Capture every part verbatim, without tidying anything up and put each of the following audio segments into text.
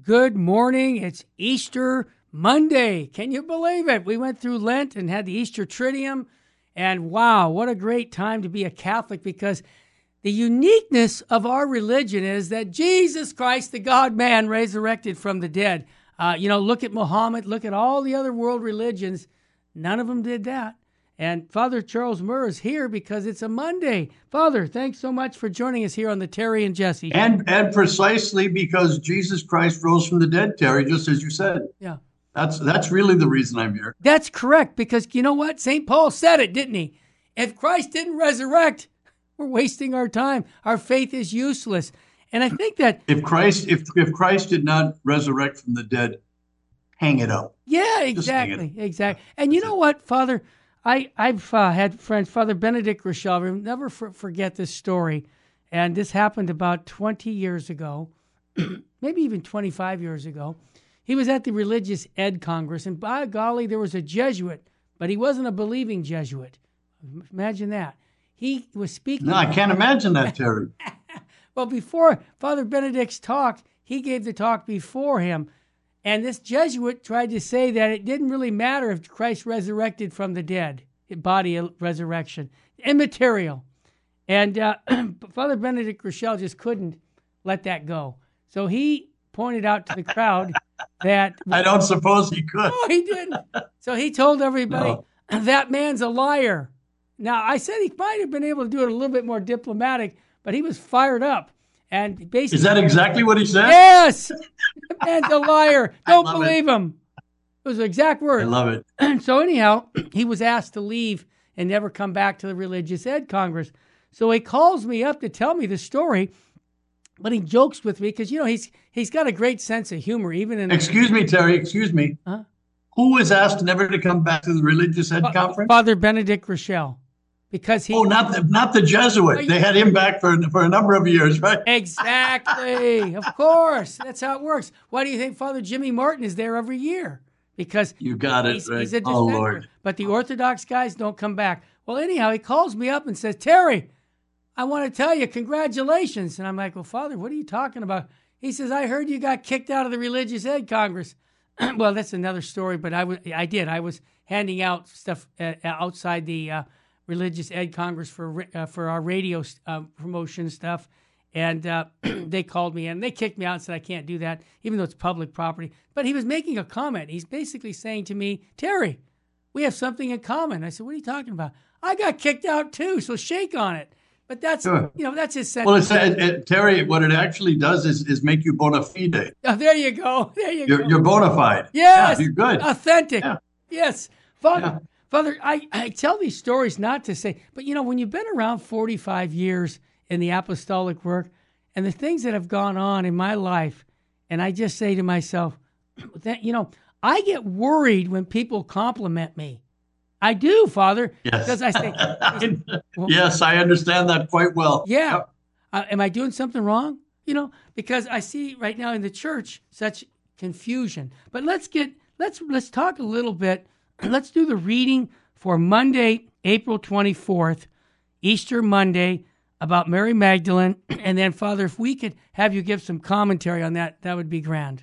good morning. It's Easter Monday. Can you believe it? We went through Lent and had the Easter Triduum. And wow, what a great time to be a Catholic, because the uniqueness of our religion is that Jesus Christ, the God-man, resurrected from the dead. Uh, you know, look at Muhammad, look at all the other world religions. None of them did that. And Father Charles Murr is here because it's a Monday. Father, thanks so much for joining us here on the Terry and Jesse. And and precisely because Jesus Christ rose from the dead, Terry, just as you said. Yeah. That's that's really the reason I'm here. That's correct, because you know what? Saint Paul said it, didn't he? If Christ didn't resurrect, we're wasting our time. Our faith is useless. And I think that if Christ if if Christ did not resurrect from the dead, hang it up. Yeah, exactly, exactly. And you know what, Father? I, I've uh, had friends, Father Benedict Rochelle, I'll never for, forget this story. And this happened about twenty years ago, maybe even twenty-five years ago. He was at the Religious Ed Congress, and by golly, there was a Jesuit, but he wasn't a believing Jesuit. Imagine that. He was speaking. No, I can't imagine that, Terry. Well, before Father Benedict's talk, he gave the talk before him. And this Jesuit tried to say that it didn't really matter if Christ resurrected from the dead, body resurrection, immaterial. And uh, Father Benedict Rochelle just couldn't let that go. So he pointed out to the crowd that... I don't suppose he could. No, he didn't. So he told everybody, no. That man's a liar. Now, I said he might have been able to do it a little bit more diplomatic, but he was fired up. And basically, is that exactly what he said? Yes. The man's a liar. Don't believe it. him. It was the exact word. I love it. And so anyhow, he was asked to leave and never come back to the Religious Ed Congress. So he calls me up to tell me the story, but he jokes with me because, you know, he's he's got a great sense of humor, even in... Excuse me, Terry, excuse me. Huh? Who was asked never to come back to the Religious Ed Fa- Conference? Father Benedict Rochelle. Because he, oh, not the, not the Jesuit. They had him back for, for a number of years, right? Exactly. Of course. That's how it works. Why do you think Father Jimmy Martin is there every year? Because you got it, he's, right? he's a Oh, dissenter. Lord. But the Orthodox guys don't come back. Well, anyhow, he calls me up and says, Terry, I want to tell you, congratulations. And I'm like, well, Father, what are you talking about? He says, I heard you got kicked out of the Religious Ed Congress. Well, that's another story, but I, w- I did. I was handing out stuff uh, outside the... Uh, Religious Ed Congress for uh, for our radio uh, promotion stuff, and uh, they called me and they kicked me out and said I can't do that, even though it's public property. But he was making a comment. He's basically saying to me, Terry, we have something in common. I said, what are you talking about? I got kicked out too, so shake on it. But that's sure. you know that's his sense. Well, it's, it, it, Terry, what it actually does is is make you bona fide. Oh, there you go. There you you're, go. You're bona fide. Yes, yeah, you're good. Authentic. Yeah. Yes, Father. Yeah. Father, I, I tell these stories not to say, but you know, when you've been around forty-five years in the apostolic work and the things that have gone on in my life, and I just say to myself, that you know, I get worried when people compliment me. I do, Father. Yes. Because I say, well, yes, I understand that quite well. Yeah. Uh, am I doing something wrong? You know, because I see right now in the church such confusion. But let's get, let's, let's talk a little bit. Let's do the reading for Monday, April twenty-fourth, Easter Monday, about Mary Magdalene. And then, Father, if we could have you give some commentary on that, that would be grand.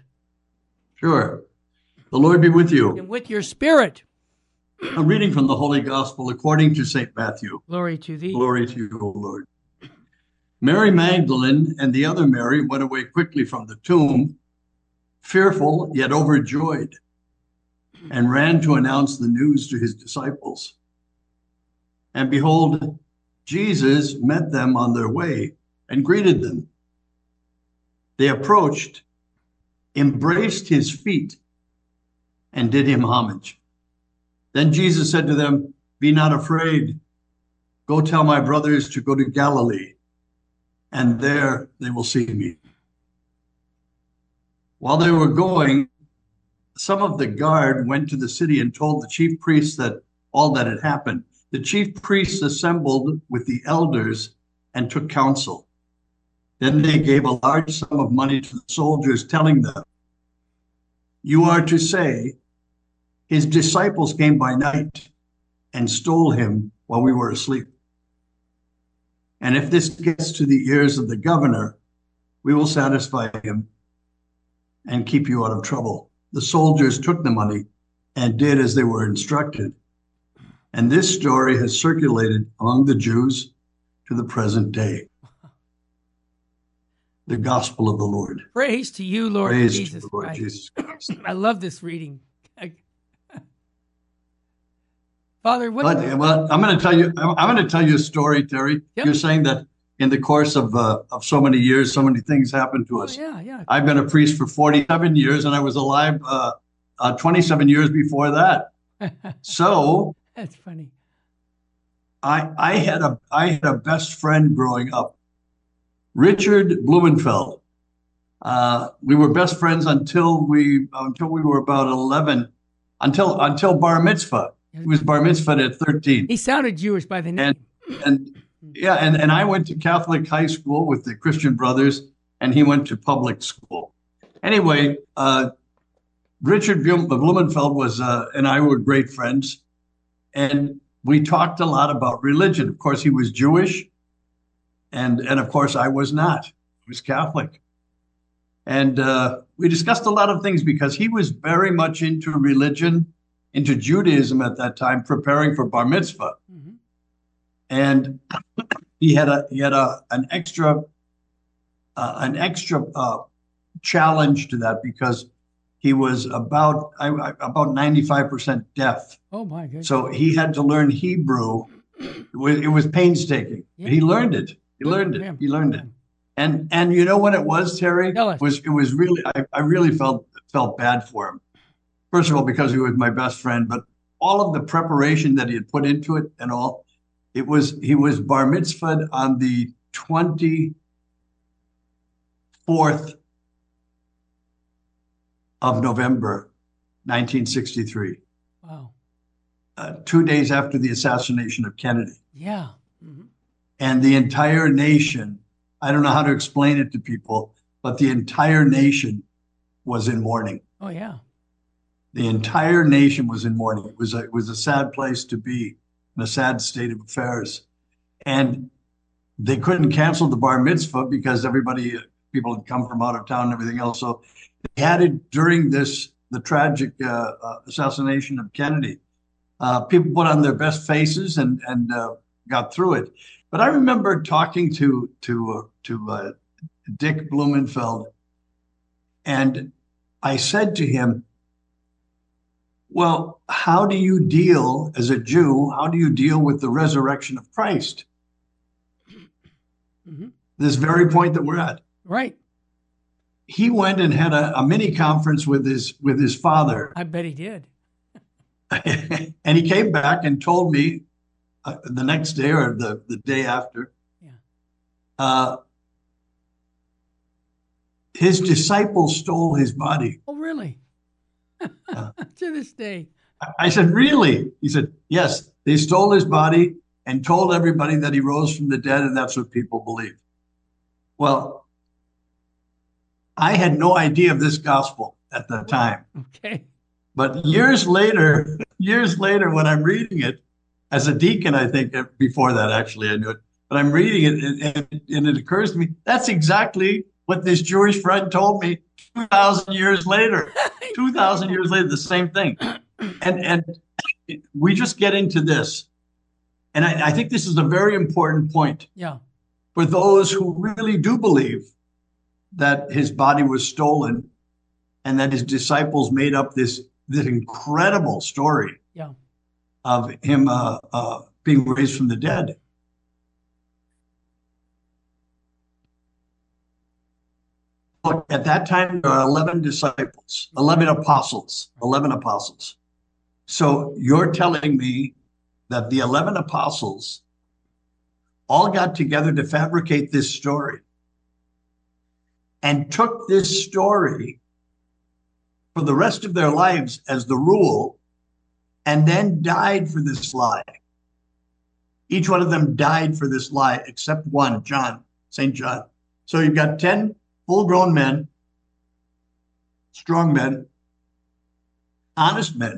Sure. The Lord be with you. And with your spirit. A reading from the Holy Gospel according to Saint Matthew. Glory to thee. Glory to you, O Lord. Mary Magdalene and the other Mary went away quickly from the tomb, fearful yet overjoyed, and ran to announce the news to his disciples. And behold, Jesus met them on their way and greeted them. They approached, embraced his feet, and did him homage. Then Jesus said to them, "Be not afraid. Go tell my brothers to go to Galilee, and there they will see me." While they were going, some of the guard went to the city and told the chief priests that all that had happened. The chief priests assembled with the elders and took counsel. Then they gave a large sum of money to the soldiers, telling them, "You are to say, his disciples came by night and stole him while we were asleep. And if this gets to the ears of the governor, we will satisfy him. and keep you out of trouble. The soldiers took the money and did as they were instructed. And this story has circulated among the Jews to the present day. The gospel of the Lord. Praise to you, Lord Praise Jesus to the Lord Christ. Jesus Christ. I love this reading. Father, what? But, well, I'm going to tell you. I'm, I'm going to tell you a story, Terry. Yep. You're saying that in the course of uh, of so many years, so many things happened to Oh, us. yeah, yeah. I've been a priest for forty-seven years, and I was alive uh, uh, twenty-seven years before that. So That's funny. I I had a I had a best friend growing up, Richard Blumenfeld. Uh, we were best friends until we until we were about eleven, until until bar mitzvah. He was bar mitzvah at thirteen. He sounded Jewish by the name. And and yeah, and, and I went to Catholic high school with the Christian Brothers, and he went to public school. Anyway, uh, Richard Blumenfeld was uh, and I were great friends, and we talked a lot about religion. Of course, he was Jewish, and and of course, I was not. I was Catholic. And uh, we discussed a lot of things because he was very much into religion, into Judaism at that time, preparing for bar mitzvah. Mm-hmm. And he had a he had a an extra uh, an extra uh, challenge to that because he was about I, about ninety-five percent deaf. Oh my goodness! So he had to learn Hebrew. It was, it was painstaking. Yeah. He learned it. He learned it. He learned it. And and you know what it was, Terry? It was it was really I, I really felt felt bad for him. First of all, because he was my best friend, but all of the preparation that he had put into it and all, it was he was bar mitzvahed on the twenty-fourth of November, nineteen sixty-three. Wow. Uh, two days after the assassination of Kennedy. Yeah. Mm-hmm. And the entire nation, I don't know how to explain it to people, but the entire nation was in mourning. Oh, yeah. The entire nation was in mourning. It was a, it was a sad place to be, in a sad state of affairs. And they couldn't cancel the bar mitzvah because everybody, people had come from out of town and everything else. So they had it during this, the tragic uh, uh, assassination of Kennedy. Uh, people put on their best faces and, and uh, got through it. But I remember talking to to uh, to uh, Dick Blumenfeld, and I said to him, "Well, how do you deal as a Jew? How do you deal with the resurrection of Christ?" Mm-hmm. This very point that we're at. Right. He went and had a, a mini conference with his with his father. I bet he did. And he came back and told me. Uh, the next day or the, the day after, yeah. uh, his disciples stole his body. Oh, really? uh, to this day. I said, really? He said, yes, they stole his body and told everybody that he rose from the dead, and that's what people believe. Well, I had no idea of this gospel at the time. Okay. But years later, years later, when I'm reading it, as a deacon, I think before that, actually, I knew it, but I'm reading it and, and it occurs to me, that's exactly what this Jewish friend told me two thousand years later, two thousand years later, the same thing. And, and we just get into this. And I, I think this is a very important point. Yeah. For those who really do believe that his body was stolen and that his disciples made up this, this incredible story. Yeah. Of him uh, uh, being raised from the dead. Look, at that time, there are eleven disciples, eleven apostles, eleven apostles. So you're telling me that the eleven apostles all got together to fabricate this story and took this story for the rest of their lives as the rule and then died for this lie. Each one of them died for this lie, except one, John, Saint John. So you've got ten full-grown men, strong men, honest men,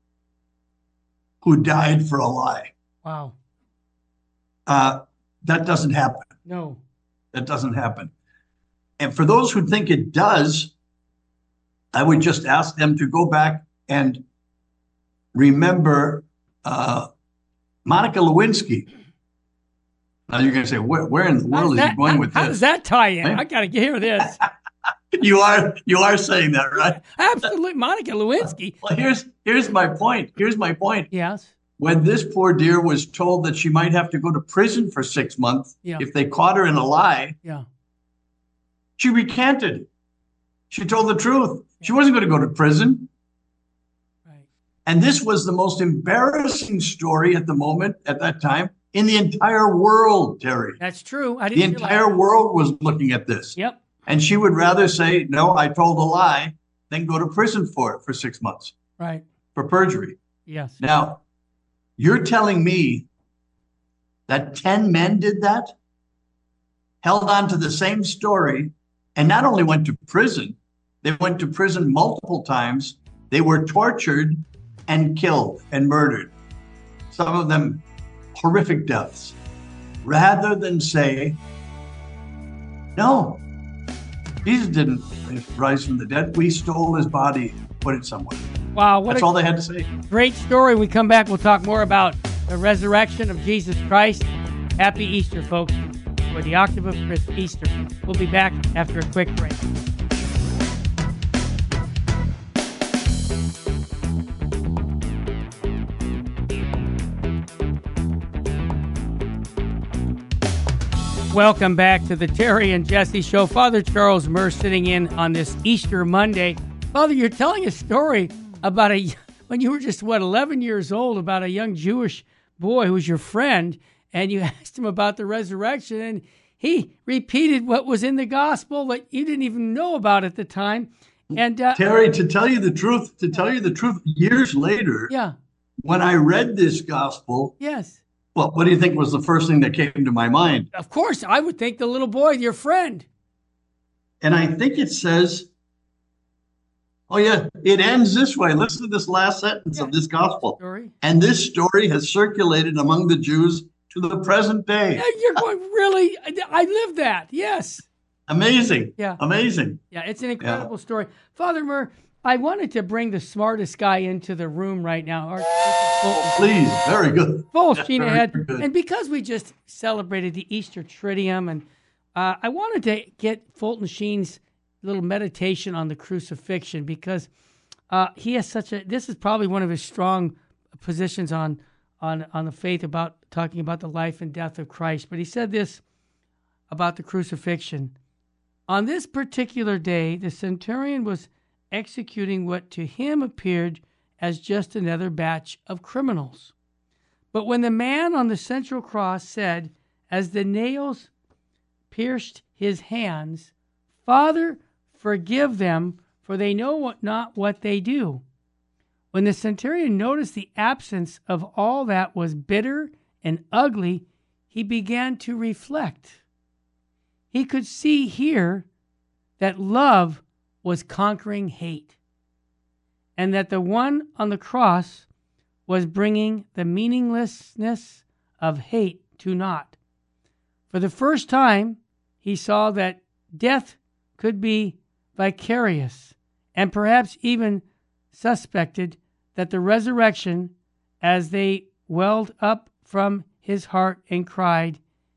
who died for a lie. Wow. Uh, that doesn't happen. No. That doesn't happen. And for those who think it does, I would just ask them to go back and remember uh, Monica Lewinsky. Now you're going to say, where, where in the world that, is he going how, with how this? How does that tie in? Right? I got to hear this. You are you are saying that, right? Absolutely, Monica Lewinsky. Well, here's here's my point. Here's my point. Yes. When this poor dear was told that she might have to go to prison for six months yeah. if they caught her in a lie, yeah. she recanted. She told the truth. She wasn't going to go to prison. Right. And this was the most embarrassing story at the moment, at that time, in the entire world, Terry. That's true. I didn't the entire that. world was looking at this. Yep. And she would rather say, no, I told a lie, than go to prison for it for six months. Right. For perjury. Yes. Now, you're telling me that ten men did that, held on to the same story, and not only went to prison, they went to prison multiple times. They were tortured and killed and murdered. Some of them horrific deaths. Rather than say, no, Jesus didn't rise from the dead. We stole his body and put it somewhere. Wow. What That's a all they had to say. Great story. We come back, we'll talk more about the resurrection of Jesus Christ. Happy Easter, folks. For the Octave of Christ Easter. We'll be back after a quick break. Welcome back to the Terry and Jesse Show. Father Charles Murr sitting in on this Easter Monday. Father, you're telling a story about a when you were just, what, eleven years old, about a young Jewish boy who was your friend, and you asked him about the resurrection, and he repeated what was in the gospel that you didn't even know about at the time. And uh, Terry, to tell you the truth, to tell you the truth, years later, yeah, when I read this gospel, yes, well, what do you think was the first thing that came to my mind? Of course, I would think the little boy, your friend. And I think it says, oh yeah, it ends this way. Listen to this last sentence yeah. of this gospel. Story. And this story has circulated among the Jews to the present day. Yeah, you're going, really? I, I lived that. Yes. Amazing. Yeah. Amazing. Yeah, it's an incredible yeah. story. Father Murr, I wanted to bring the smartest guy into the room right now. Our, oh, please. Very good. Full sheen ahead. And because we just celebrated the Easter Triduum, and uh, I wanted to get Fulton Sheen's little meditation on the crucifixion, because uh, he has such a, this is probably one of his strong positions on, on, on the faith, about talking about the life and death of Christ. But he said this about the crucifixion. On this particular day, the centurion was executing what to him appeared as just another batch of criminals. But when the man on the central cross said, as the nails pierced his hands, Father, forgive them, for they know what, not what they do. When the centurion noticed the absence of all that was bitter and ugly, he began to reflect. He could see here that love was conquering hate, and that the one on the cross was bringing the meaninglessness of hate to naught. For the first time, he saw that death could be vicarious, and perhaps even suspected that the resurrection, as they welled up from his heart and cried,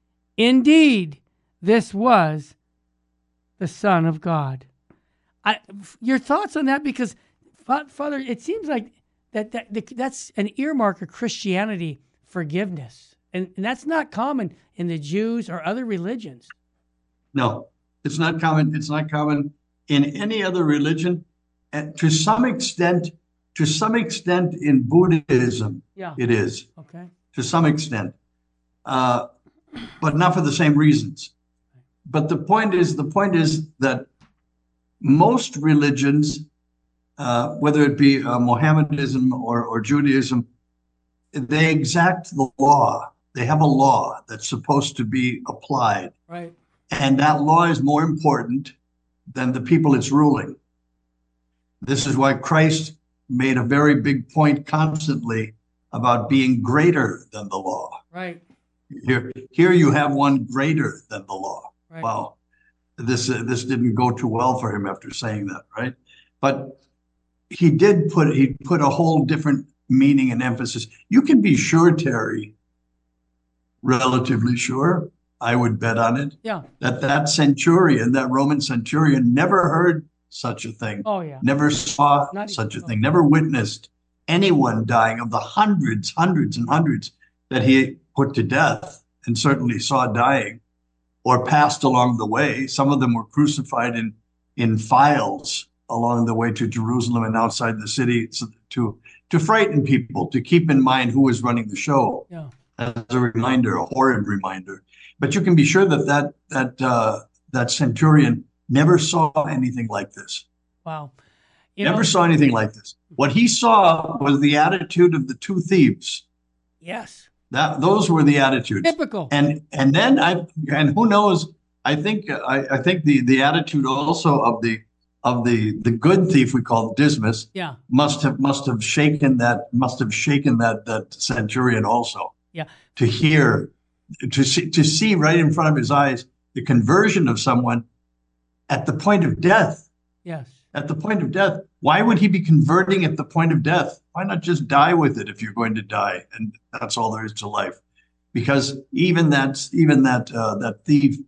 indeed, this was the Son of God. I, your thoughts on that? Because, Father, it seems like that, that that's an earmark of Christianity, forgiveness. And, and that's not common in the Jews or other religions. No, it's not common. It's not common in any other religion. And to some extent, to some extent in Buddhism, yeah. it is. Okay. To some extent. Uh, but not for the same reasons. But the point is, the point is that most religions, uh, whether it be uh, Mohammedanism or, or Judaism, they exact the law. They have a law that's supposed to be applied. Right. And that law is more important than the people it's ruling. This is why Christ made a very big point constantly about being greater than the law. Right. Here, here you have one greater than the law. Right. Wow. This uh, this didn't go too well for him after saying that, right? but he did put he put a whole different meaning and emphasis. You can be sure, Terry, relatively sure, I would bet on it, Yeah. that that centurion, that Roman centurion, never heard such a thing, Oh, yeah. never saw Not such a even thing, never witnessed anyone dying of the hundreds, hundreds and hundreds that he put to death and certainly saw dying or passed along the way. Some of them were crucified in, in files along the way to Jerusalem and outside the city to, to frighten people, to keep in mind who was running the show. Yeah. As a reminder, a horrid reminder. But you can be sure that that that uh, that centurion never saw anything like this. Wow. You never know, saw anything like this. What he saw was the attitude of the two thieves. Yes. That those were the attitudes. Typical. And and then I and who knows? I think I, I think the the attitude also of the of the the good thief we call Dismas. Yeah. Must have must have shaken that must have shaken that that centurion also. Yeah. To hear, to see, to see right in front of his eyes the conversion of someone at the point of death. Yes. At the point of death. Why would he be converting at the point of death? Why not just die with it if you're going to die? And that's all there is to life. Because even that, even that, uh, that thief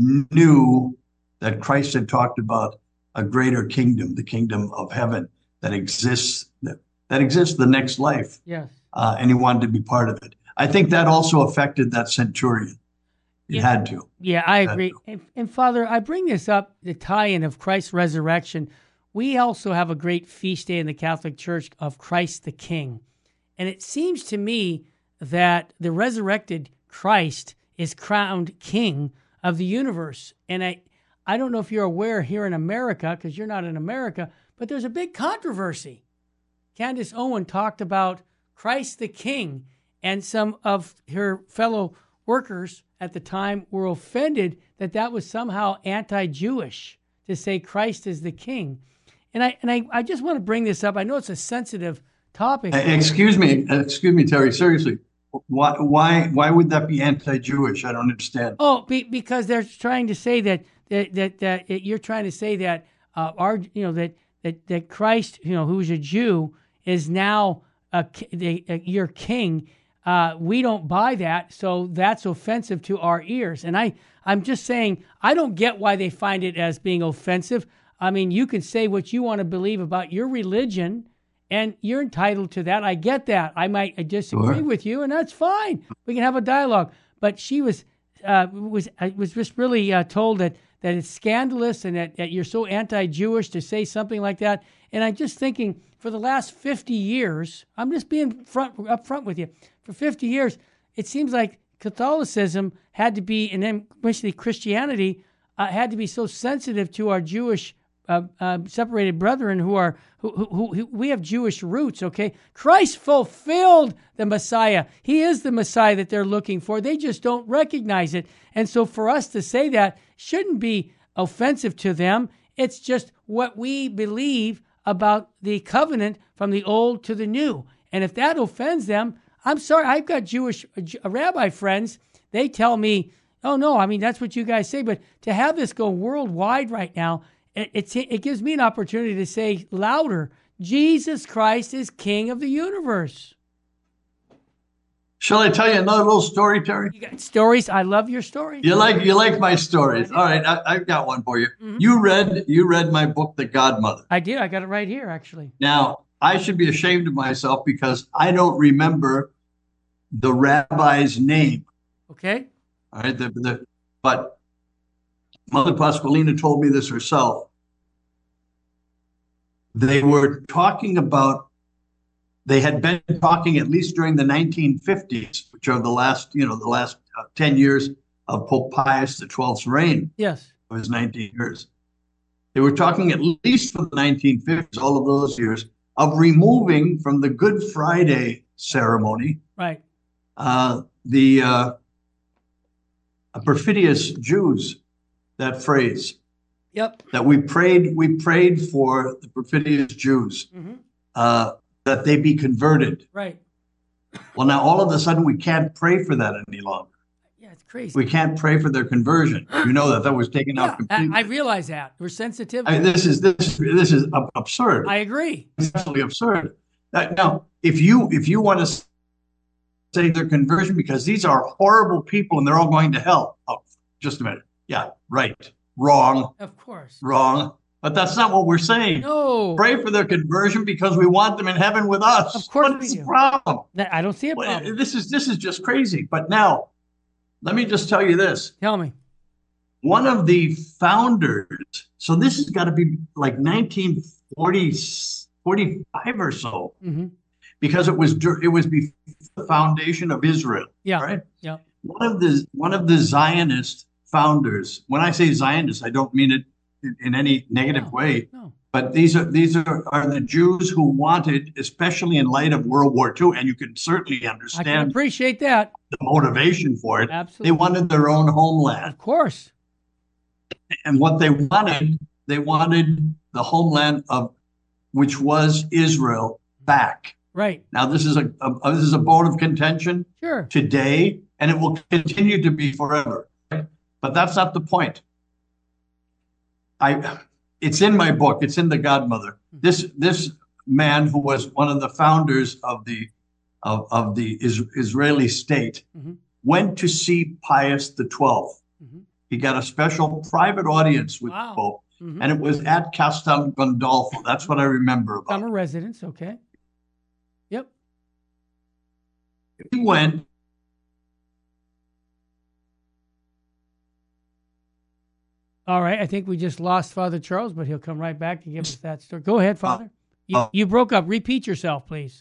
knew that Christ had talked about a greater kingdom, the kingdom of heaven that exists, that, that exists the next life. Yes. Uh, and he wanted to be part of it. I think that also affected that centurion. It yeah. had to. Yeah, I agree. And, and Father, I bring this up, the tie-in of Christ's resurrection. We also have a great feast day in the Catholic Church of Christ the King. And it seems to me that the resurrected Christ is crowned King of the universe. And I, I don't know if you're aware here in America, because you're not in America, but there's a big controversy. Candace Owen talked about Christ the King, and some of her fellow workers at the time were offended that that was somehow anti-Jewish to say Christ is the King. And I and I, I just want to bring this up. I know it's a sensitive topic. Excuse me, excuse me, Terry. Seriously, why why why would that be anti-Jewish? I don't understand. Oh, be, because they're trying to say that that that, that you're trying to say that uh, our you know that that that Christ, you know, who's a Jew, is now a, a, a your king. Uh, we don't buy that, so that's offensive to our ears. And I, I'm just saying, I don't get why they find it as being offensive. I mean, you can say what you want to believe about your religion, and you're entitled to that. I get that. I might disagree Sure. with you, and that's fine. We can have a dialogue. But she was uh, was was just really uh, told that that it's scandalous and that, that you're so anti-Jewish to say something like that. And I'm just thinking, for the last fifty years, I'm just being front up front with you. For fifty years, it seems like Catholicism had to be, and then especially Christianity, uh, had to be so sensitive to our Jewish uh, uh, separated brethren who are who, who, who we have Jewish roots. Okay, Christ fulfilled the Messiah. He is the Messiah that they're looking for. They just don't recognize it, and so for us to say that shouldn't be offensive to them. It's just what we believe about the covenant from the old to the new, and if that offends them, I'm sorry, I've got Jewish uh, rabbi friends. They tell me, oh, no, I mean, that's what you guys say. But to have this go worldwide right now, it, it, it gives me an opportunity to say louder, Jesus Christ is King of the universe. Shall I tell you another little story, Terry? You got stories? I love your stories. You like you like my stories. All right, I, I've got one for you. Mm-hmm. You read you read my book, The Godmother. I did. I got it right here, actually. Now, I should be ashamed of myself because I don't remember the rabbi's name. Okay. All right. The, the, but Mother Pasqualina told me this herself. They were talking about, they had been talking at least during the nineteen fifties, which are the last, you know, the last uh, ten years of Pope Pius the twelfth's reign. Yes. Of his nineteen years. They were talking at least for the nineteen fifties, all of those years, of removing from the Good Friday ceremony Right. uh, the uh, perfidious Jews, that phrase. Yep. That we prayed, we prayed for the perfidious Jews, Mm-hmm. uh, that they be converted. Right. Well, now all of a sudden we can't pray for that any longer. Yeah, it's Crazy. We can't pray for their conversion. You know that that was taken Yeah, out completely. I, I realize that. We're sensitive. I mean, this is this this is ab- absurd. I agree. It's absolutely absurd. Uh, Now, if you if you want to say their conversion because these are horrible people and they're all going to hell. Oh, just a minute. Yeah, right. Wrong. Of course. Wrong. But that's not what we're saying. No. Pray for their conversion because we want them in heaven with us. Of course What's we the do. problem? I don't see a Well, problem. This is this is just crazy. But now, let me just tell you this. Tell me. One of the founders, so this has got to be like nineteen forty, forty-five or so, Mm-hmm. because it was dur- it was before the foundation of Israel. Yeah. Right. Yeah. One of the one of the Zionist founders. When I say Zionist, I don't mean it in, in any negative No, way. no. But these are these are, are the Jews who wanted, especially in light of World War Two, and you can certainly I can understand appreciate that. the motivation for it. Absolutely. They wanted their own homeland. Of course. And what they wanted, they wanted the homeland of which was Israel back. Right. Now this is a, a this is a bone of contention Sure. today, and it will continue to be forever. But that's not the point. I it's in my book, it's in The Godmother. This this man who was one of the founders of the of, of the is, Israeli state Mm-hmm. went to see Pius the twelfth. Mm-hmm. He got a special private audience with Wow. the Pope, Mm-hmm. and it was at Castel Gandolfo. That's what I remember about. Summer residence. Okay. Yep. He went. All right. I think we just lost Father Charles, but he'll come right back to give us that story. Go ahead, Father. You, uh, you broke up. Repeat yourself, please.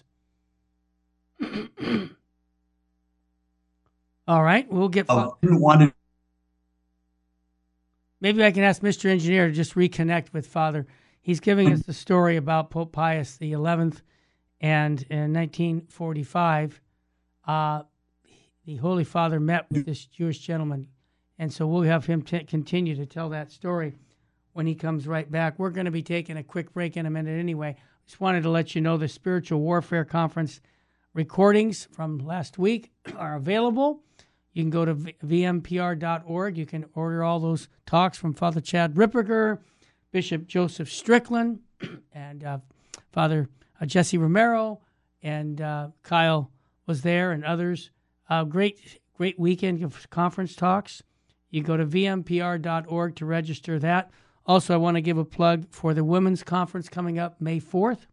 All right. We'll get. Uh, didn't want to. Maybe I can ask Mister Engineer to just reconnect with Father. He's giving us the story about Pope Pius the eleventh, and in nineteen forty-five, uh, the Holy Father met with this Jewish gentleman, and so we'll have him t- continue to tell that story when he comes right back. We're going to be taking a quick break in a minute anyway. Just wanted to let you know the Spiritual Warfare Conference recordings from last week are available. You can go to v m p r dot org. You can order all those talks from Father Chad Ripperger, Bishop Joseph Strickland, and uh, Father uh, Jesse Romero, and uh, Kyle was there, and others. Uh, great, great weekend of conference talks. You go to v m p r dot org to register that. Also, I want to give a plug for the women's conference coming up May fourth,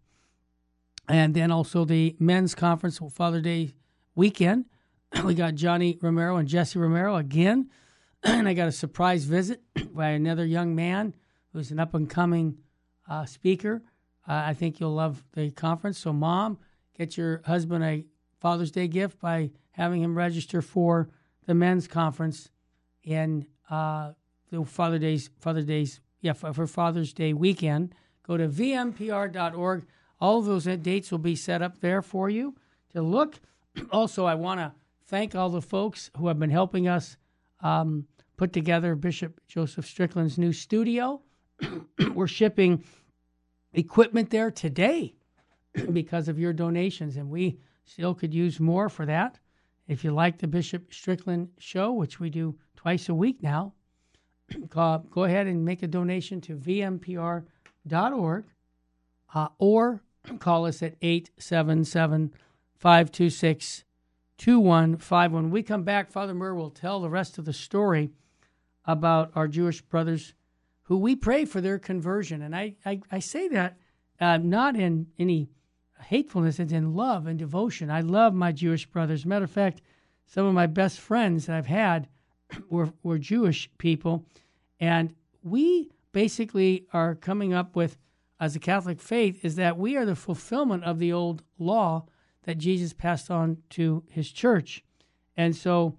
and then also the men's conference, Father Day weekend. We got Johnny Romero and Jesse Romero again, and I got a surprise visit by another young man who's an up-and-coming uh, speaker. Uh, I think you'll love the conference. So, Mom, get your husband a Father's Day gift by having him register for the men's conference in uh, the Father Days, Father Days, yeah, for, for Father's Day weekend. Go to v m p r dot org. All of those dates will be set up there for you to look. Also, I want to thank all the folks who have been helping us um, put together Bishop Joseph Strickland's new studio. We're shipping equipment there today because of your donations, and we still could use more for that. If you like the Bishop Strickland show, which we do twice a week now, go, go ahead and make a donation to v m p r dot org uh, or call us at eight seven seven, five two six, two one five one. When we come back, Father Murr will tell the rest of the story about our Jewish brothers who we pray for their conversion. And I, I, I say that uh, not in any hatefulness, it's in love and devotion. I love my Jewish brothers. Matter of fact, some of my best friends that I've had were, were Jewish people. And we basically are coming up with, as a Catholic faith, is that we are the fulfillment of the old law that Jesus passed on to his church. And so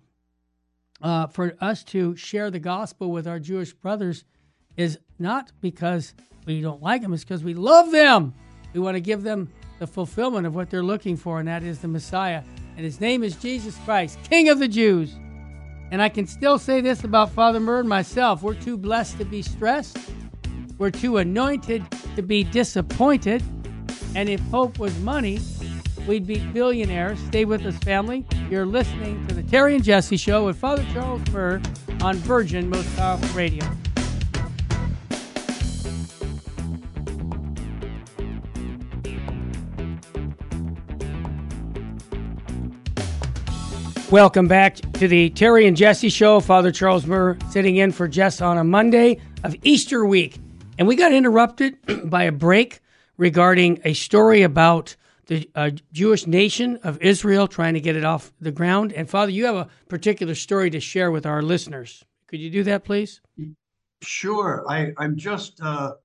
uh, for us to share the gospel with our Jewish brothers is not because we don't like them, it's because we love them. We want to give them the fulfillment of what they're looking for, and that is the Messiah. And his name is Jesus Christ, King of the Jews. And I can still say this about Father Murr and myself. We're too blessed to be stressed. We're too anointed to be disappointed. And if hope was money, we'd be billionaires. Stay with us, family. You're listening to the Terry and Jesse Show with Father Charles Murr on Virgin Most Powerful Radio. Welcome back to the Terry and Jesse Show. Father Charles Murr sitting in for Jess on a Monday of Easter week. And we got interrupted by a break regarding a story about the uh, Jewish nation of Israel trying to get it off the ground. And Father, you have a particular story to share with our listeners. Could you do that, please? Sure. I, I'm just uh,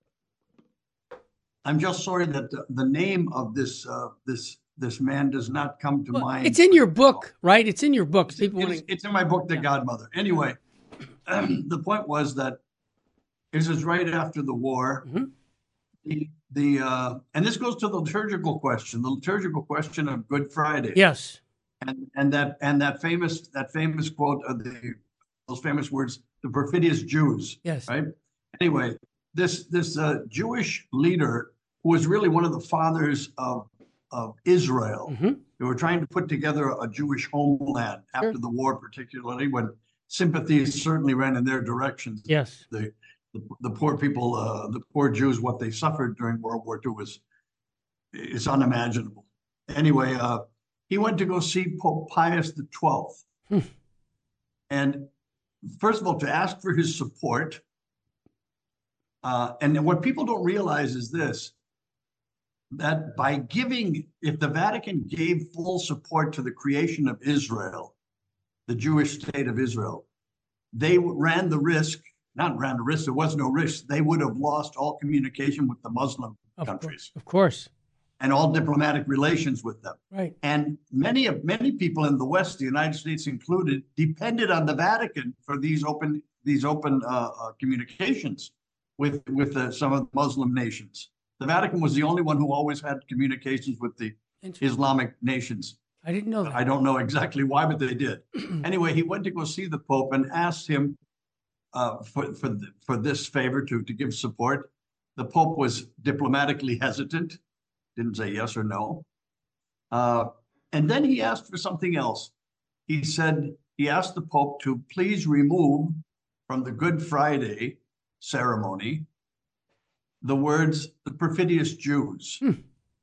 I'm just sorry that the, the name of this uh, this this man does not come to well, mind. It's in your book, right? It's in your book. It's, it's, wanna... it's in my book, The yeah. Godmother. Anyway, the point was that this is right after the war. Mm-hmm. The, the uh, and this goes to the liturgical question, the liturgical question of Good Friday. Yes. And and that and that famous that famous quote of the those famous words, the perfidious Jews. Yes. Right. Anyway, this this uh, Jewish leader who was really one of the fathers of of Israel. Mm-hmm. They were trying to put together a Jewish homeland after sure. the war, particularly when sympathies certainly ran in their directions. Yes. The the, the poor people, uh, the poor Jews, what they suffered during World War Two was is unimaginable. Anyway, uh, he went to go see Pope Pius the Twelfth, hmm. and first of all, to ask for his support. Uh, and what people don't realize is this: that by giving, if the Vatican gave full support to the creation of Israel, the Jewish state of Israel, they ran the risk, not ran the risk, there was no risk, they would have lost all communication with the Muslim of countries. Course, of course. And all diplomatic relations with them. Right. And many of many people in the West, the United States included, depended on the Vatican for these open these open uh, uh, communications with with uh, some of the Muslim nations. The Vatican was the only one who always had communications with the Islamic nations. I didn't know that. I don't know exactly why, but they did. Anyway, he went to go see the Pope and asked him uh, for for the, for this favor to to give support. The Pope was diplomatically hesitant. Didn't say yes or no. Uh, and then he asked for something else. He said, he asked the Pope to please remove from the Good Friday ceremony the words, the perfidious Jews. Hmm.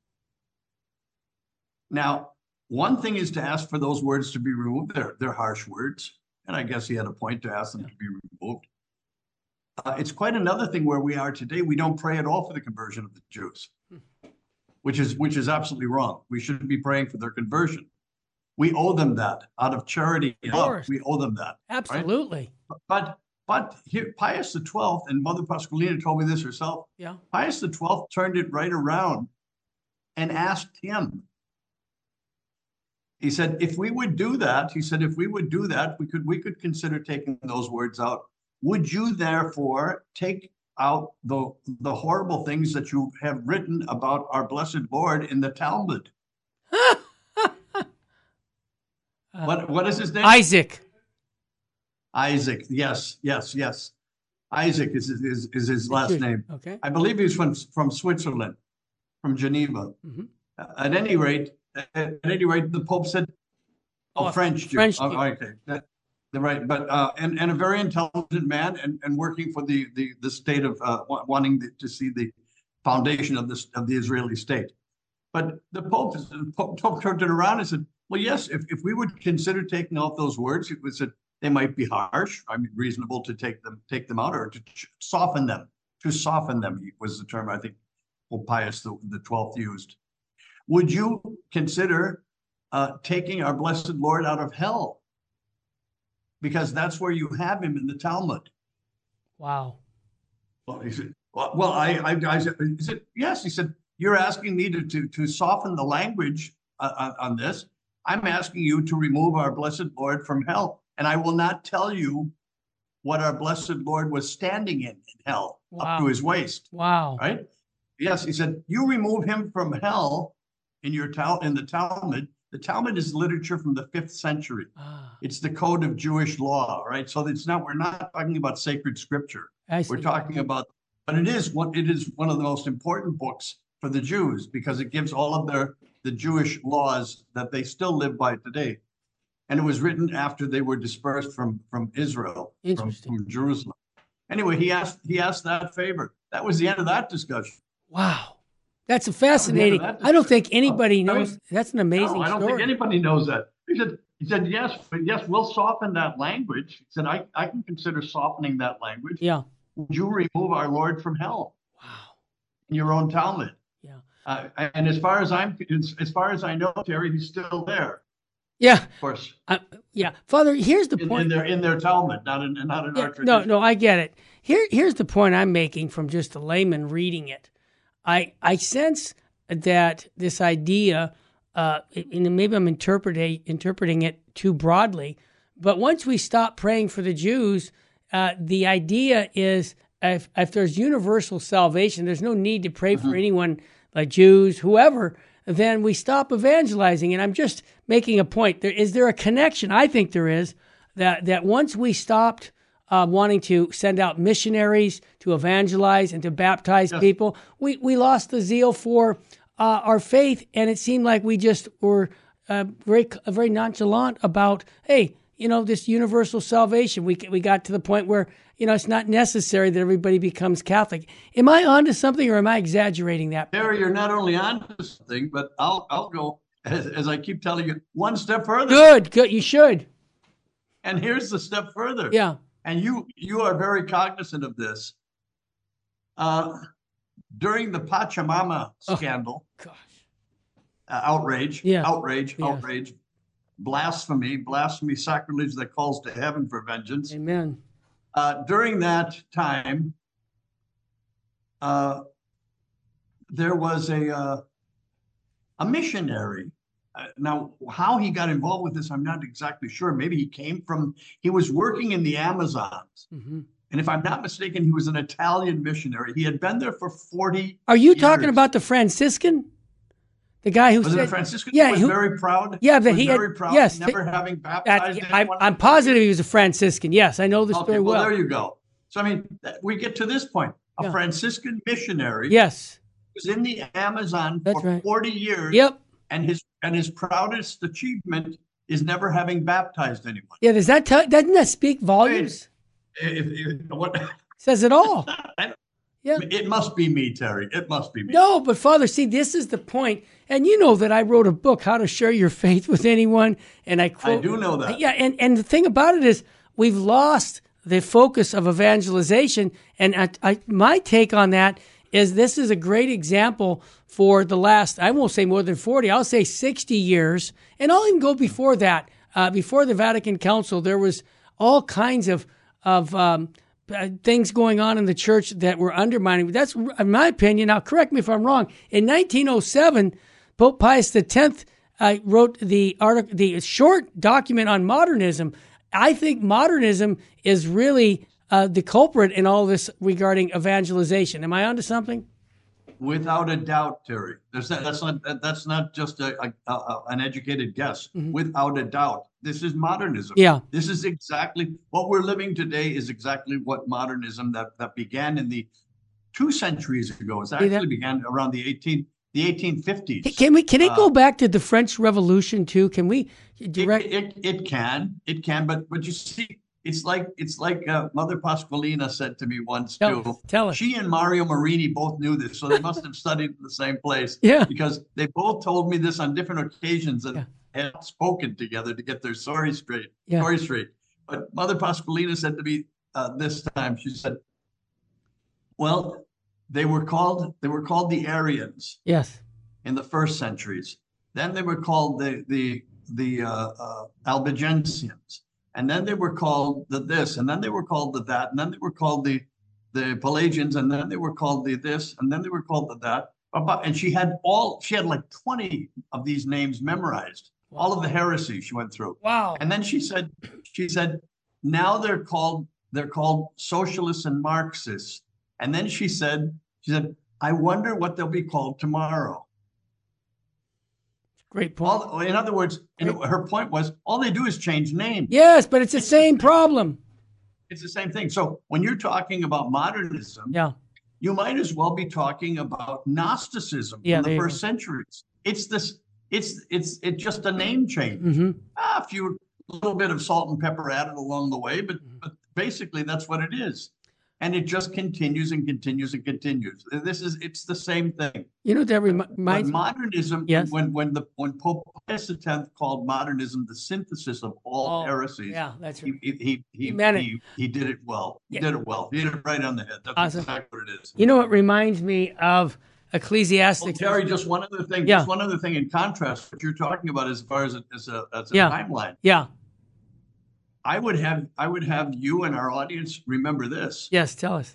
Now, one thing is to ask for those words to be removed. They're, they're harsh words. And I guess he had a point to ask them to be removed. Uh, it's quite another thing where we are today. We don't pray at all for the conversion of the Jews. Hmm. Which is which is absolutely wrong. We shouldn't be praying for their conversion. We owe them that out of charity and love. We owe them that. Absolutely. Right? But but here, Pius the Twelfth, and Mother Pasqualina told me this herself. Yeah. Pius the Twelfth turned it right around and asked him. He said, if we would do that, he said, if we would do that, we could we could consider taking those words out. Would you therefore take out the the horrible things that you have written about our blessed Lord in the Talmud? uh, what what is his name? Isaac. Isaac. Yes, yes, yes. Isaac is is, is his last name. Okay. I believe he's from from Switzerland, from Geneva. Mm-hmm. Uh, at any rate, at, at any rate, the Pope said, "Oh, oh French Jew." French oh, okay. That, Right, but uh, and and a very intelligent man, and, and working for the the the state of uh, wanting the, to see the foundation of this of the Israeli state. But the Pope, the Pope, Pope turned it around and said, "Well, yes, if, if we would consider taking off those words, it was that they might be harsh. I mean, reasonable to take them take them out or to soften them. To soften them was the term I think Pope Pius the, the Twelfth used. Would you consider uh, taking our blessed Lord out of hell? Because that's where you have him in the Talmud." Wow. Well, he said, well, well I, I, I said, he said, yes. He said, you're asking me to, to, to soften the language uh, on, on this. I'm asking you to remove our blessed Lord from hell. And I will not tell you what our blessed Lord was standing in, in hell, wow. up to his waist. Wow. Right? Yes. He said, you remove him from hell in your tal- in the Talmud. The Talmud is literature from the fifth century. Ah. It's the code of Jewish law, right? So it's not, we're not talking about sacred scripture. We're talking about, but it is one, it is one of the most important books for the Jews because it gives all of their, the Jewish laws that they still live by today. and it was written after they were dispersed from from Israel, from, Interesting. from Jerusalem. Anyway, he asked he asked that favor. That was the end of that discussion. Wow. That's a fascinating. That I don't think anybody Oh, I knows. mean, That's an amazing No, I don't story. think anybody knows that. He said, he said, yes, but yes, we'll soften that language. He said, I, I can consider softening that language. Yeah. Would you remove our Lord from hell Wow. in your own Talmud? Yeah. Uh, and as far as I'm, as, as far as I know, Terry, he's still there. Yeah. Of course. Uh, yeah. Father, here's the In, point. in their in their Talmud, not in not in Yeah, our tradition. no, no, I get it. Here, here's the point I'm making from just a layman reading it. I I sense that this idea, uh, and maybe I'm interpreting interpreting it too broadly, but once we stop praying for the Jews, uh, the idea is if if there's universal salvation, there's no need to pray Mm-hmm. for anyone like Jews, whoever. Then we stop evangelizing. And I'm just making a point. There is there a connection? I think there is that that once we stopped uh, wanting to send out missionaries to evangelize and to baptize Yes. people, we we lost the zeal for uh, our faith, and it seemed like we just were uh, very very nonchalant about, hey, you know, this universal salvation. We we got to the point where, you know, it's not necessary that everybody becomes Catholic. Am I onto something, or am I exaggerating that? Terry, you're not only onto something, but I'll I'll go as, as I keep telling you one step further. Good, good. You should. And here's the step further. Yeah. And you you are very cognizant of this. Uh, during the Pachamama scandal, Gosh. uh, outrage, Yeah. outrage, Yeah. outrage, blasphemy, blasphemy, sacrilege that calls to heaven for vengeance. Amen. Uh, during that time, uh, there was a uh, a missionary. Uh, now, how he got involved with this, I'm not exactly sure. Maybe he came from, he was working in the Amazons. Mm-hmm. And if I'm not mistaken, he was an Italian missionary. He had been there for forty Are you years. talking about the Franciscan? The guy who Was said, it Franciscan? Yeah, was who- very proud. yeah, but was he had- very proud. yes, never he- having Uh, baptized I, anyone. I'm positive he was a Franciscan. Yes, I know the Okay, story well, well. there you go. So I mean, that- we get to this point. A Yeah. Franciscan missionary Yes. was in the Amazon That's for right. forty years. Yep. And his and his proudest achievement is never having baptized anyone. Yeah. Does that tell? Doesn't that speak volumes? If, if, what, Says it all. Yeah. It must be me, Terry. It must be me. No, but Father, see, this is the point. And you know that I wrote a book, How to Share Your Faith with Anyone, and I quote. I do know that. Yeah, and, and the thing about it is we've lost the focus of evangelization. And I, I, my take on that is this is a great example for the last, I won't say more than forty, I'll say sixty years. And I'll even go before that. Uh, before the Vatican Council, there was all kinds of, of um, uh, things going on in the church that were undermining. That's, in my opinion, now correct me if I'm wrong, in nineteen oh seven, Pope Pius X uh, wrote the article, the short document on modernism. I think modernism is really uh, the culprit in all this regarding evangelization. Am I onto something? Without a doubt, Terry. There's not, that's not that's not just a, a, a an educated guess. Mhm. Without a doubt, this is modernism. Yeah. This is exactly what we're living today. Is exactly what modernism that that began in the two centuries ago. It actually that- began around the eighteen the eighteen fifties. Can we? Can it go Uh, back to the French Revolution too? Can we direct? It, it, it can, it can, but but you see, it's like it's like uh, Mother Pasqualina said to me once Tell too. us, tell us. She and Mario Marini both knew this, so they must have studied in the same place. Yeah. Because they both told me this on different occasions and Yeah. had spoken together to get their story straight. Yeah. Story straight. But Mother Pasqualina said to me uh, this time, she said, "Well, they were called they were called the Arians Yes. in the first centuries. Then they were called the the the uh, uh, Albigensians, and then they were called the this, and then they were called the that, and then they were called the the Pelagians, and then they were called the this, and then they were called the that. About, and she had all she had like twenty of these names memorized, all of the heresies she went through. Wow. And then she said, she said, now they're called they're called socialists and Marxists. And then she said, she said, I wonder what they'll be called tomorrow. Great point. All, in other words, and her point was, all they do is change names. Yes, but it's the same problem. It's the same thing. So when you're talking about modernism, Yeah. you might as well be talking about Gnosticism Yeah, in there the you first centuries. It's this. It's it's it's just a name change. Mm-hmm. Ah, if you little bit of salt and pepper added along the way, but, but basically that's what it is. And it just continues and continues and continues. This is, it's the same thing. You know, that remi- reminds But modernism, Yes. when, when the, when Pope Pius X called modernism the synthesis of all Oh, heresies, yeah, that's right. he, he, he, He he, meant it. he, he did it well. He Yeah. did it well. He hit it right on the head. That's Awesome. exactly what it is. You know, it reminds me of Well, Ecclesiastes. Terry, just one other thing, Yeah. just one other thing in contrast, what you're talking about as far as a, as a, as a Yeah. timeline. Yeah. I would have, I would have you and our audience remember this Yes. Tell us.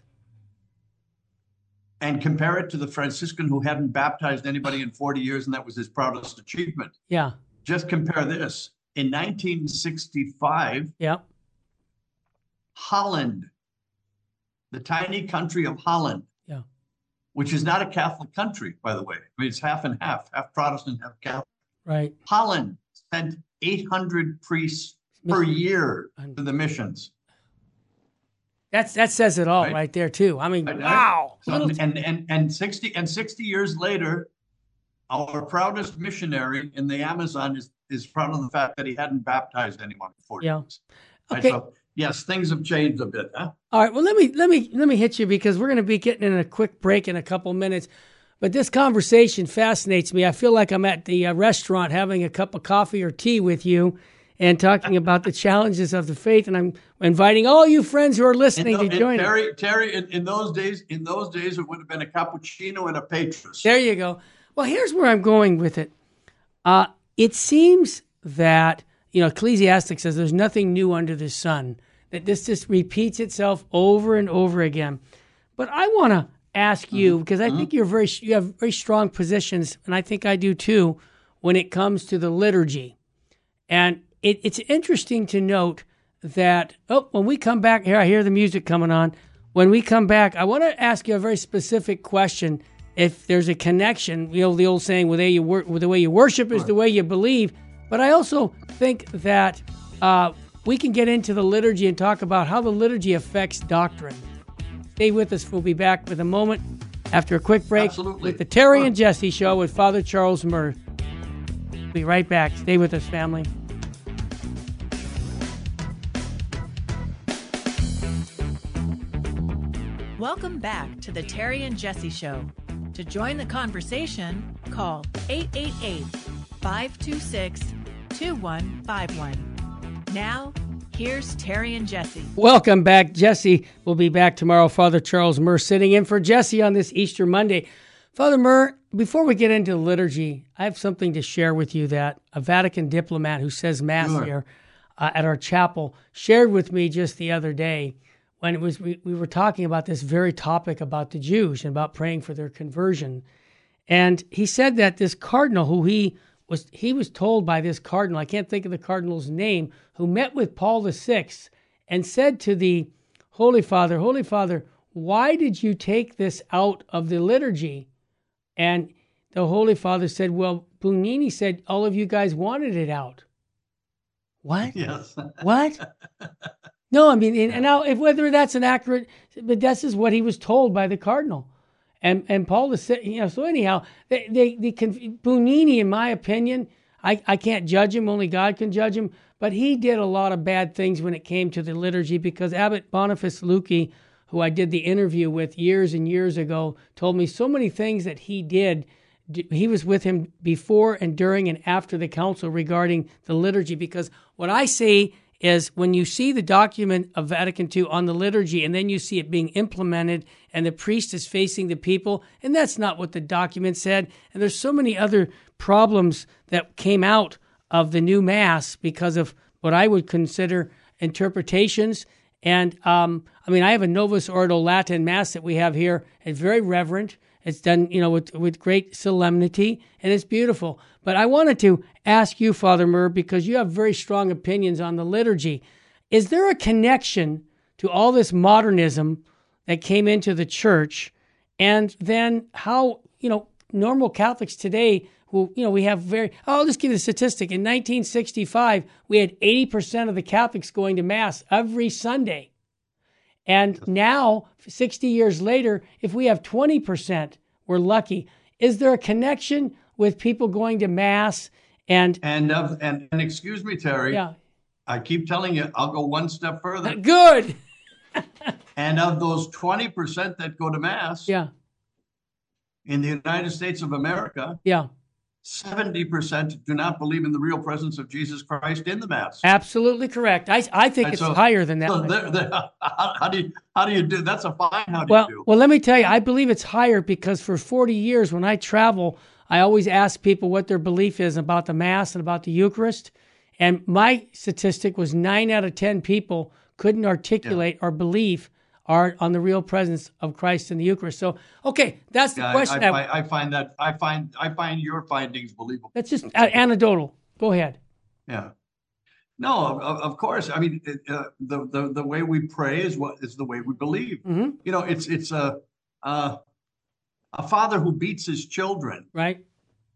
and compare it to the Franciscan who hadn't baptized anybody in forty years, and that was his proudest achievement. Yeah. Just compare this. In nineteen sixty-five, Yeah. Holland, the tiny country of Holland, Yeah. which is not a Catholic country, by the way. I mean, it's half and half, half Protestant, half Catholic. Right. Holland sent eight hundred priests per year to the missions. That's that says it all right, Right. there too. I mean, Right, right. wow. So, Little- and, and, and sixty and sixty years later, our proudest missionary in the Amazon is, is proud of the fact that he hadn't baptized anyone in forty Yeah. years. Right, Okay. so, yes, things have changed a bit, huh? All right. Well, let me let me let me hit you because we're going to be getting in a quick break in a couple minutes. But this conversation fascinates me. I feel like I'm at the uh, restaurant having a cup of coffee or tea with you and talking about the challenges of the faith. And I'm inviting all you friends who are listening In to tho- join us. Terry, Terry, in, in those days, in those days, it would have been a cappuccino and a Petrus. There you go. Well, here's where I'm going with it. Uh, it seems that, you know, Ecclesiastes says there's nothing new under the sun, that this just repeats itself over and over again. But I want to ask you, because I think you're very, you have very strong positions, and I think I do too, when it comes to the liturgy. And it, it's interesting to note that, oh, when we come back, here I hear the music coming on. When we come back, I want to ask you a very specific question. If there's a connection, you know, the old saying, with the way you, wor- with the way you worship is the way you believe. But I also think that uh, we can get into the liturgy and talk about how the liturgy affects doctrine. Stay with us. We'll be back with a moment after a quick break Absolutely. with the Terry Sure. and Jesse Show with Father Charles Murr. Be right back. Stay with us, family. Welcome back to the Terry and Jesse Show. To join the conversation, call eight eight eight, five two six, two one five one. Now, here's Terry and Jesse. Welcome back. Jesse will be back tomorrow. Father Charles Murr sitting in for Jesse on this Easter Monday. Father Murr, before we get into the liturgy, I have something to share with you that a Vatican diplomat who says Mass Sure. here uh, at our chapel shared with me just the other day when it was we, we were talking about this very topic about the Jews and about praying for their conversion. And he said that this cardinal who he was he was told by this cardinal, I can't think of the cardinal's name, who met with Paul the Sixth and said to the Holy Father, Holy Father, why did you take this out of the liturgy? And the Holy Father said, well, Bugnini said all of you guys wanted it out. What? Yes. What? No, I mean, and now if whether that's an accurate, but this is what he was told by the cardinal, and and Paul is, you know. So anyhow, they they the Bugnini, in my opinion, I I can't judge him. Only God can judge him. But he did a lot of bad things when it came to the liturgy, because Abbot Boniface Lucchi, who I did the interview with years and years ago, told me so many things that he did. He was with him before and during and after the council regarding the liturgy, because what I say is when you see the document of Vatican Two on the liturgy and then you see it being implemented and the priest is facing the people, and that's not what the document said. And there's so many other problems that came out of the new Mass because of what I would consider interpretations. And um, I mean, I have a Novus Ordo Latin Mass that we have here. It's very reverent. It's done, you know, with, with great solemnity, and it's beautiful. But I wanted to ask you, Father Murr, because you have very strong opinions on the liturgy. Is there a connection to all this modernism that came into the church, and then how, you know, normal Catholics today, who, you know, we have very, oh, I'll just give you the statistic. In nineteen sixty-five, we had eighty percent of the Catholics going to Mass every Sunday. And now, sixty years later, if we have twenty percent, we're lucky. Is there a connection with people going to Mass and And of and, and excuse me, Terry. yeah, I keep telling you, I'll go one step further. Good. And of those twenty percent that go to Mass Yeah. in the United States of America, Yeah. seventy percent do not believe in the real presence of Jesus Christ in the Mass. Absolutely correct. I I think And it's so- higher than that. So they're- they're- how, how do you how do you do? That's a fine. How do Well, you do? well, let me tell you, I believe it's higher because for forty years when I travel, I always ask people what their belief is about the Mass and about the Eucharist. And my statistic was nine out of ten people couldn't articulate or believe are on the real presence of Christ in the Eucharist. So, okay, that's the Yeah, I, question. I, I- I, I find that I find I find your findings believable. that's just uh, anecdotal. Go ahead. Yeah. No, of, of course. I mean, it, uh, the, the the way we pray is what is the way we believe. Hmm. You know, it's it's a uh, a father who beats his children. Right?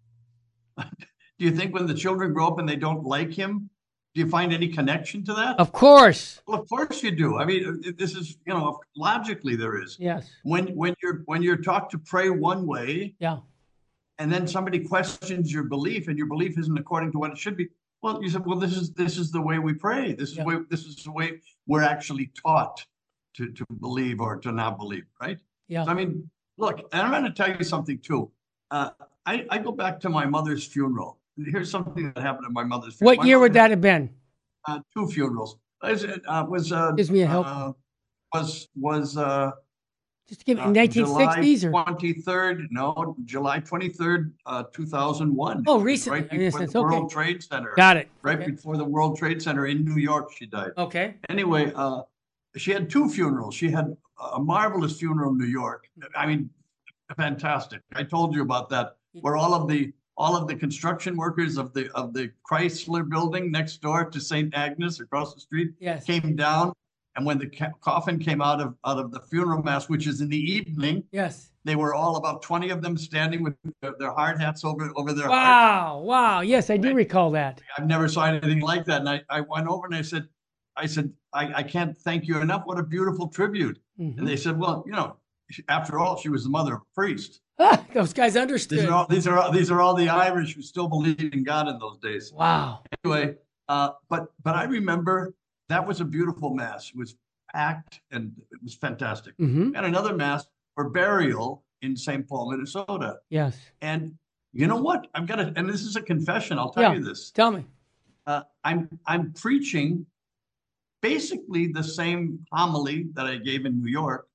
Do you think when the children grow up and they don't like him, do you find any connection to that? Of course. Well, of course you do. I mean, this is, you know, logically there is. Yes. When when you're when you're taught to pray one way, Yeah. and then somebody questions your belief, and your belief isn't according to what it should be. Well, you said, well, this is this is the way we pray. This is Yeah. way this is the way we're actually taught to to believe or to not believe, right? Yeah. So, I mean, look, and I'm going to tell you something too. Uh, I I go back to my mother's funeral. Here's something that happened at my mother's funeral. What My year mother would that have been? had, uh, two funerals. Was it uh, was uh, Gives me a help. uh, was was uh, Just to give me uh, nineteen sixties or? July twenty-third, no, July twenty-third, uh, two thousand one. Oh, It was recently, Right in a before sense, the okay. World Trade Center. Got it. Right Okay. before the World Trade Center in New York, she died. Okay. Anyway, uh, she had two funerals. She had a marvelous funeral in New York. I mean, fantastic. I told you about that, where all of the all of the construction workers of the of the Chrysler building next door to Saint Agnes across the street Yes. came down, and when the ca- coffin came out of out of the funeral mass, which is in the evening, Yes. they were all about twenty of them standing with their, their hard hats over over their hearts. Wow. Wow. Yes, I do recall that. I've never saw anything like that. And I, I went over and I said, I said, I, I can't thank you enough. What a beautiful tribute. Mhm. And they said, well, you know, after all, she was the mother of a priest. Ah, those guys These understood. are all these are all, these are all the Irish who still believed in God in those days. Wow. Anyway, uh, but but I remember that was a beautiful mass. It was packed and it was fantastic. Hmm. And another mass for burial in Saint Paul, Minnesota. Yes. And you know what? I've got to, and this is a confession. I'll tell Yeah. you this. Tell me. Uh, I'm I'm preaching basically the same homily that I gave in New York.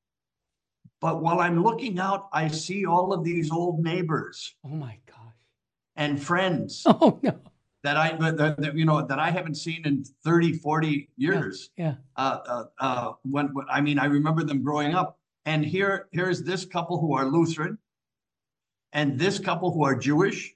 But while I'm looking out, I see all of these old neighbors Oh my gosh. and friends Oh no. that I, that, that, you know, that I haven't seen in thirty, forty years. Yeah. Uh, uh, uh, when, when, I mean, I remember them growing up. And here, here's this couple who are Lutheran, and this couple who are Jewish,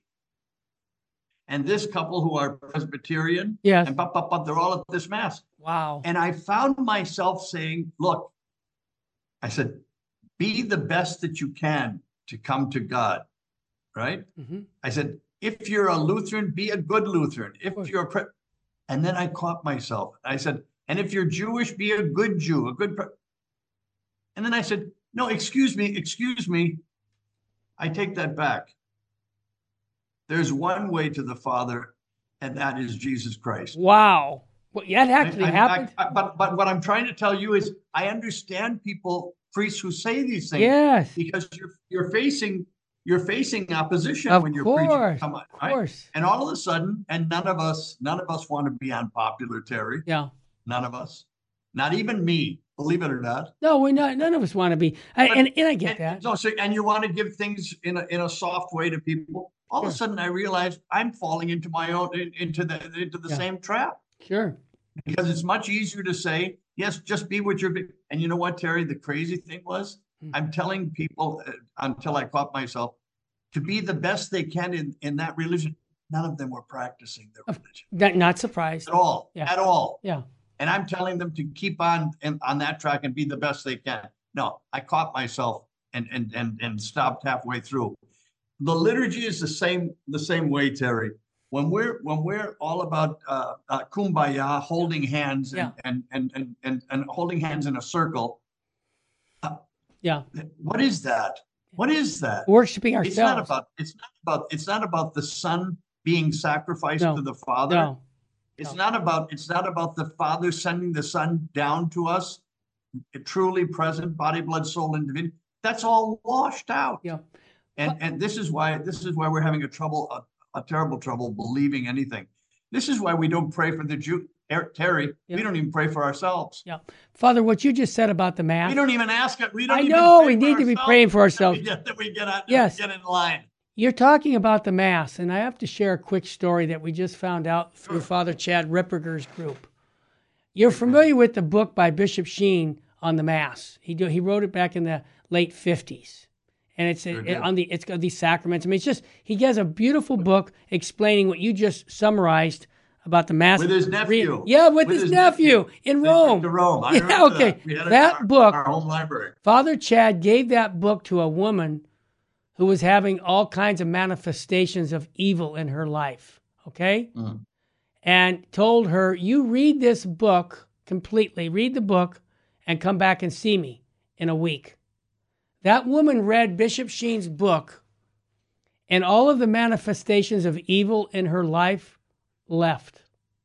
and this couple who are Presbyterian, Yes. and but, but, but they're all at this mass. Wow. And I found myself saying, look, I said, be the best that you can to come to God, right? Hmm. I said, if you're a Lutheran, be a good Lutheran. If course. you're a, pre-, and then I caught myself. I said, and if you're Jewish, be a good Jew, a good, pre-. And then I said, no, excuse me, excuse me. I take that back. There's one way to the Father, and that is Jesus Christ. Wow. Well, that actually I- I- happened. I- but but what I'm trying to tell you is, I understand people, priests who say these things, Yes. because you're you're facing you're facing opposition Of when you're course. preaching. Come on, Of right? course. And all of a sudden, and none of us, none of us want to be unpopular, Terry. Yeah. None of us, not even me, believe it or not. No, we not. None of us want to be. I, But- and and I get And, that. no, so, and you want to give things in a in a soft way to people. All of a Sure. sudden, I realize I'm falling into my own in- into the into the Yeah. same trap. Sure. Because it's much easier to say, yes, just be what you're. And you know what, Terry? The crazy thing was, Hmm. I'm telling people uh, until I caught myself to be the best they can in, in that religion. None of them were practicing their religion Not, not surprised. at all, Yeah. at all. Yeah. And I'm telling them to keep on in, on that track and be the best they can. No, I caught myself and and and and stopped halfway through. The liturgy is the same the same way, Terry. When we're when we're all about uh, uh, kumbaya, holding hands and, Yeah. and, and and and and holding hands in a circle, Yeah. what is that? What is that? Worshiping It's not ourselves. about it's not about it's not about the Son being sacrificed No. to the Father. No. It's not about, it's not about the Father sending the Son down to us, truly present, body, blood, soul, and divinity. That's all washed out. Yeah. And and this is why this is why we're having a trouble, a, a terrible trouble believing anything. This is why we don't pray for the Jew, Terry. Yeah. We don't even pray for ourselves. Yeah. Father, what you just said about the Mass. We don't even ask it. We don't I even know pray we for need to be ourselves praying for ourselves. That we get, that we get, out, Yes. we get in line. You're talking about the Mass, and I have to share a quick story that we just found out through Father Chad Ripperger's group. You're familiar with the book by Bishop Sheen on the Mass. He do, he wrote it back in the late fifties. And it's it, on the it's got these sacraments. I mean, it's just he has a beautiful book explaining what you just summarized about the Mass. With his nephew. Yeah, with, with his, his nephew, nephew in Rome. To Rome. I yeah, okay. That, we had that our, book, our home library. Father Chad gave that book to a woman who was having all kinds of manifestations of evil in her life. Okay, mm-hmm. And told her, "You read this book completely. Read the book, and come back and see me in a week." That woman read Bishop Sheen's book, and all of the manifestations of evil in her life left.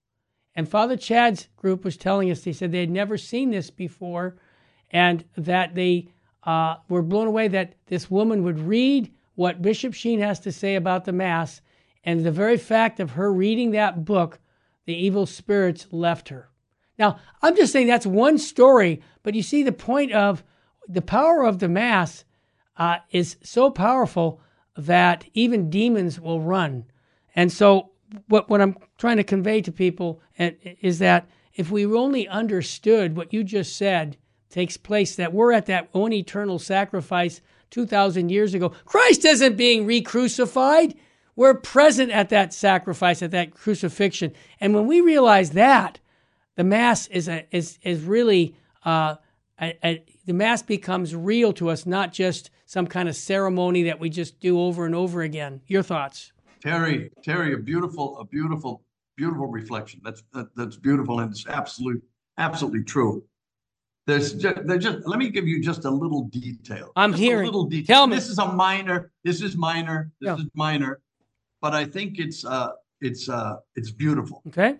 And Father Chad's group was telling us, they said they had never seen this before, and that they uh, were blown away that this woman would read what Bishop Sheen has to say about the Mass, and the very fact of her reading that book, the evil spirits left her. Now, I'm just saying that's one story, but you see the point of the power of the Mass uh, is so powerful that even demons will run. And so what, what I'm trying to convey to people is that if we only understood what you just said takes place, that we're at that own eternal sacrifice two thousand years ago. Christ isn't being re-crucified. We're present at that sacrifice, at that crucifixion. And when we realize that, the Mass is a, is is really uh, a, a, the Mass becomes real to us, not just some kind of ceremony that we just do over and over again. Your thoughts, Terry? Terry, a beautiful, a beautiful, beautiful reflection. That's that, that's beautiful, and it's absolute, absolutely true. There's just, there's just. Let me give you just a little detail. I'm just hearing. A little detail. Tell me. This is a minor. This is minor. This yeah. is minor, but I think it's uh, it's uh, it's beautiful. Okay.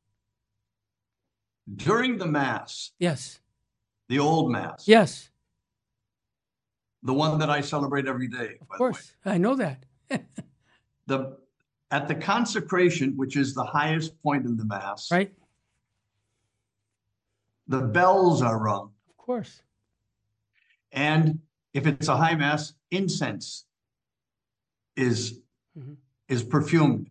During the Mass, yes, the old Mass, yes, the one that I celebrate every day. Of course, I know that. the at the consecration, which is the highest point in the Mass, right? The bells are rung. Of course. And if it's a high Mass, incense is mm-hmm. is perfumed.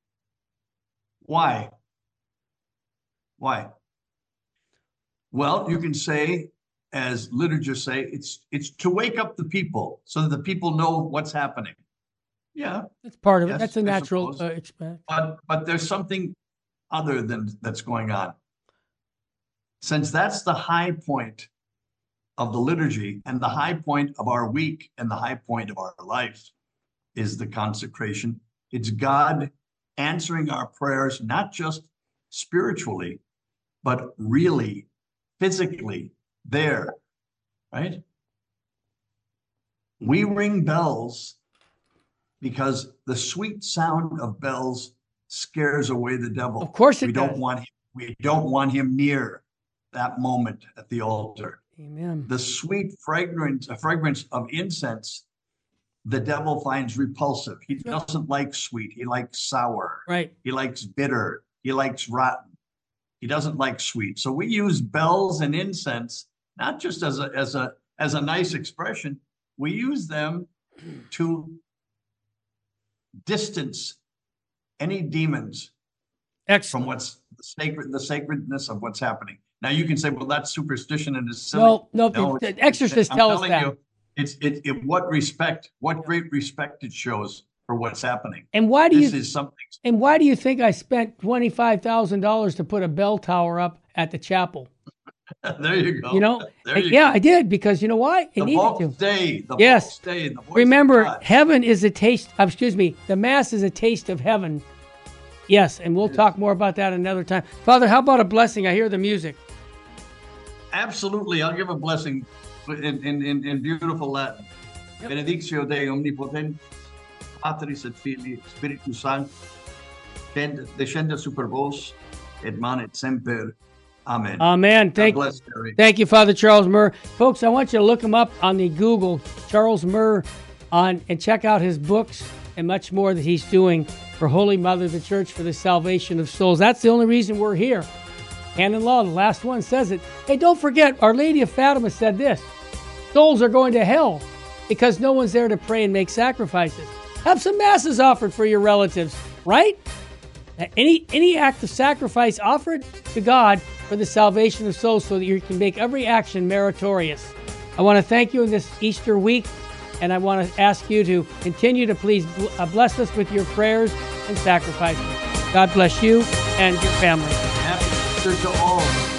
Why? Why? Well, you can say, as liturgists say, it's it's to wake up the people so that the people know what's happening. Yeah, that's part of yes, it. That's a natural uh, expect. But but there's something other than that's going on. Since that's the high point of the liturgy and the high point of our week and the high point of our life is the consecration. It's God answering our prayers, not just spiritually, but really, physically there, right? We ring bells because the sweet sound of bells scares away the devil. Of course it we does. don't want him, we don't want him near that moment at the altar. Amen. The sweet fragrance, a fragrance of incense, the devil finds repulsive. He doesn't like sweet. He likes sour. Right. He likes bitter. He likes rotten. He doesn't like sweet. So we use bells and incense not just as a as a as a nice expression. We use them to distance any demons Excellent. from what's the sacred, the sacredness of what's happening. Now you can say, well, that's superstition and it's silly. No, no, no the, the exorcists tell us that. You, it's it, it what respect, what great respect it shows for what's happening. And why do this you? Is something. And why do you think I spent twenty five thousand dollars to put a bell tower up at the chapel? There you go. You know, there you yeah, go. I did because you know why? It the needed Volks to. Day, the yes. Volks Day, the voice Remember, of God. heaven is a taste. Uh, excuse me, the Mass is a taste of heaven. Yes, and we'll yes. talk more about that another time. Father, how about a blessing? I hear the music. Absolutely, I'll give a blessing in in in, in beautiful Latin. Yep. Benedictio Dei omnipotent, Patris et Filii Spiritus Sancti, descenda super vos, et manet semper. Amen. Amen. Thank, God bless, Terry. Thank you, Father Charles Murr. Folks, I want you to look him up on the Google, Charles Murr, on and check out his books and much more that he's doing for Holy Mother, the Church for the Salvation of Souls. That's the only reason we're here. Canon Law, the last one, says it. Hey, don't forget, Our Lady of Fatima said this: souls are going to hell because no one's there to pray and make sacrifices. Have some masses offered for your relatives, right? Any any act of sacrifice offered to God for the salvation of souls so that you can make every action meritorious. I want to thank you in this Easter week, and I want to ask you to continue to please bless us with your prayers and sacrifices. God bless you and your family. Happy Easter to all.